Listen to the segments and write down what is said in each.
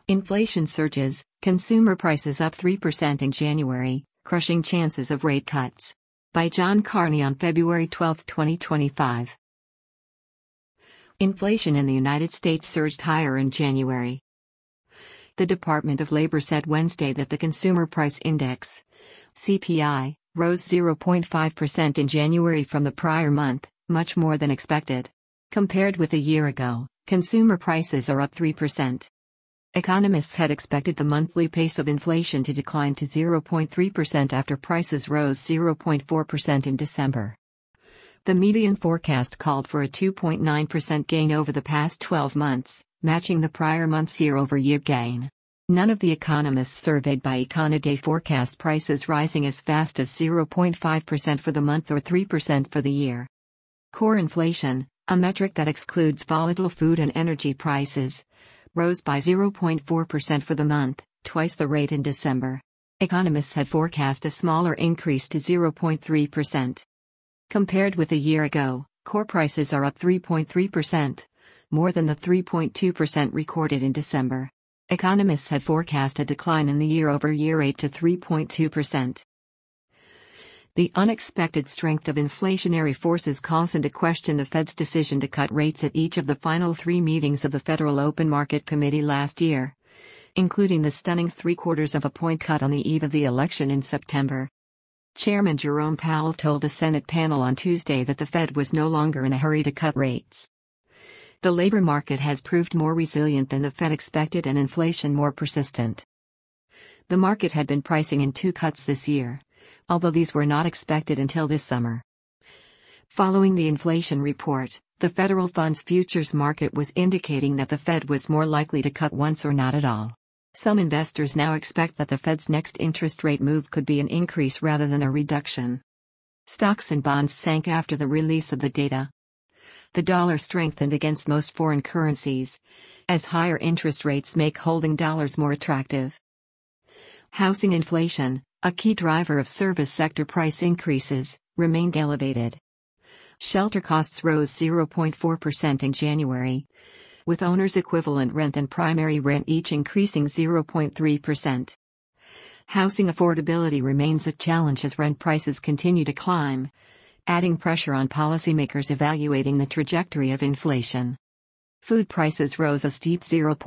Inflation surges, consumer prices up 3% in January, crushing chances of rate cuts. By John Carney on February 12, 2025. Inflation in the United States surged higher in January. The Department of Labor said Wednesday that the Consumer Price Index, CPI, rose 0.5% in January from the prior month, much more than expected. Compared with a year ago, consumer prices are up 3%. Economists had expected the monthly pace of inflation to decline to 0.3% after prices rose 0.4% in December. The median forecast called for a 2.9% gain over the past 12 months, matching the prior month's year-over-year gain. None of the economists surveyed by Econoday forecast prices rising as fast as 0.5% for the month or 3% for the year. Core inflation, a metric that excludes volatile food and energy prices, rose by 0.4% for the month, twice the rate in December. Economists had forecast a smaller increase to 0.3%. Compared with a year ago, core prices are up 3.3%, more than the 3.2% recorded in December. Economists had forecast a decline in the year-over-year rate to 3.2%. The unexpected strength of inflationary forces calls into question the Fed's decision to cut rates at each of the final 3 meetings of the Federal Open Market Committee last year, including the stunning 0.75-point cut on the eve of the election in September. Chairman Jerome Powell told a Senate panel on Tuesday that the Fed was no longer in a hurry to cut rates. The labor market has proved more resilient than the Fed expected and inflation more persistent. The market had been pricing in 2 cuts this year, although these were not expected until this summer. Following the inflation report, the federal funds futures market was indicating that the Fed was more likely to cut once or not at all. Some investors now expect that the Fed's next interest rate move could be an increase rather than a reduction. Stocks and bonds sank after the release of the data. The dollar strengthened against most foreign currencies, as higher interest rates make holding dollars more attractive. Housing inflation, a key driver of service sector price increases, remained elevated. Shelter costs rose 0.4% in January, with owner's equivalent rent and primary rent each increasing 0.3%. Housing affordability remains a challenge as rent prices continue to climb, adding pressure on policymakers evaluating the trajectory of inflation. Food prices rose a steep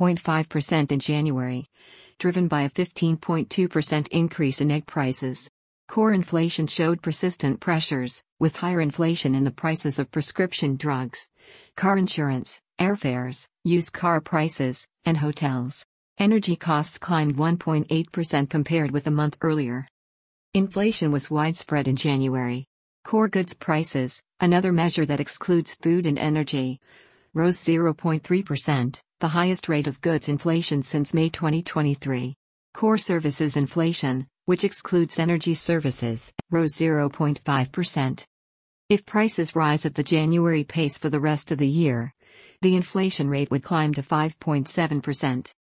0.5% in January, driven by a 15.2% increase in egg prices. Core inflation showed persistent pressures, with higher inflation in the prices of prescription drugs, car insurance, airfares, used car prices, and hotels. Energy costs climbed 1.8% compared with a month earlier. Inflation was widespread in January. Core goods prices, another measure that excludes food and energy, rose 0.3%, the highest rate of goods inflation since May 2023. Core services inflation, which excludes energy services, rose 0.5%. If prices rise at the January pace for the rest of the year, the inflation rate would climb to 5.7%.